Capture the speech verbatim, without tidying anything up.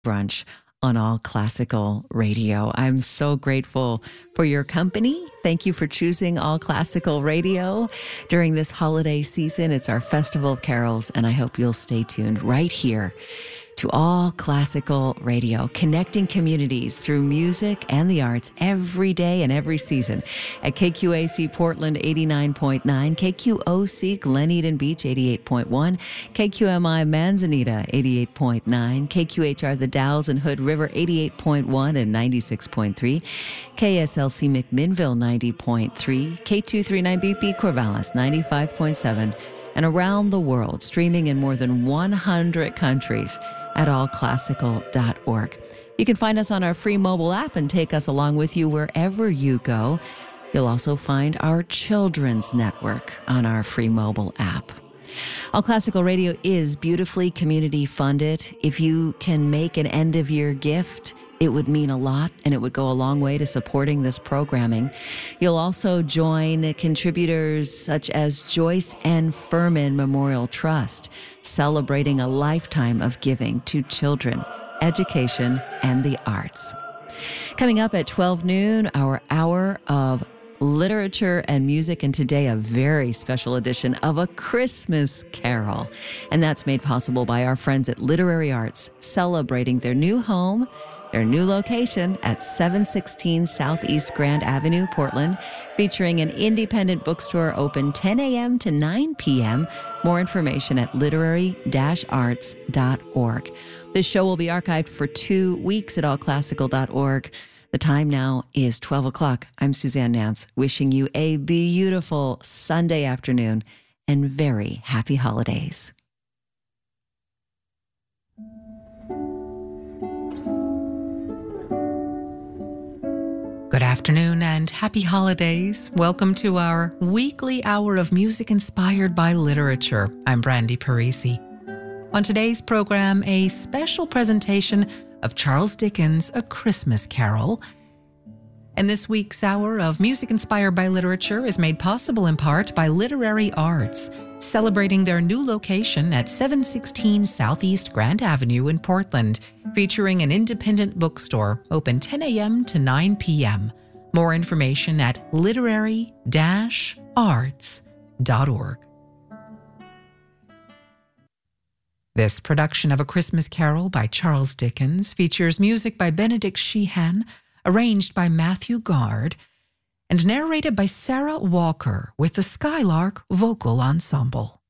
Brunch on All Classical Radio. I'm so grateful for your company. Thank you for choosing All Classical Radio during this holiday season. It's our Festival of Carols, and I hope you'll stay tuned right here to All Classical Radio, connecting communities through music and the arts every day and every season at K Q A C Portland eighty-nine point nine, K Q O C Glen Eden Beach eighty-eight point one, K Q M I Manzanita eighty-eight point nine, K Q H R The Dalles and Hood River eighty-eight point one and ninety-six point three, K S L C McMinnville ninety point three, K two thirty-nine B P Corvallis ninety-five point seven, and around the world, streaming in more than one hundred countries at all classical dot org. You can find us on our free mobile app and take us along with you wherever you go. You'll also find our children's network on our free mobile app. All Classical Radio is beautifully community funded. If you can make an end-of-year gift, it would mean a lot, and it would go a long way to supporting this programming. You'll also join contributors such as Joyce N. Furman Memorial Trust, celebrating a lifetime of giving to children, education, and the arts. Coming up at twelve noon, our hour of literature and music, and today a very special edition of A Christmas Carol. And that's made possible by our friends at Literary Arts, celebrating their new home, their new location at seven sixteen Southeast Grand Avenue, Portland, featuring an independent bookstore open ten a.m. to nine p.m. More information at literary dash arts dot org. This show will be archived for two weeks at all classical dot org. The time now is twelve o'clock. I'm Suzanne Nance, wishing you a beautiful Sunday afternoon and very happy holidays. Good afternoon and happy holidays. Welcome to our weekly hour of music inspired by literature. I'm Brandy Parisi. On today's program, a special presentation of Charles Dickens' A Christmas Carol. And this week's hour of music inspired by literature is made possible in part by Literary Arts, celebrating their new location at seven sixteen Southeast Grand Avenue in Portland, featuring an independent bookstore open ten a.m. to nine p.m. More information at literary dash arts dot org. This production of A Christmas Carol by Charles Dickens features music by Benedict Sheehan, arranged by Matthew Gard, and narrated by Sarah Walker with the Skylark Vocal Ensemble.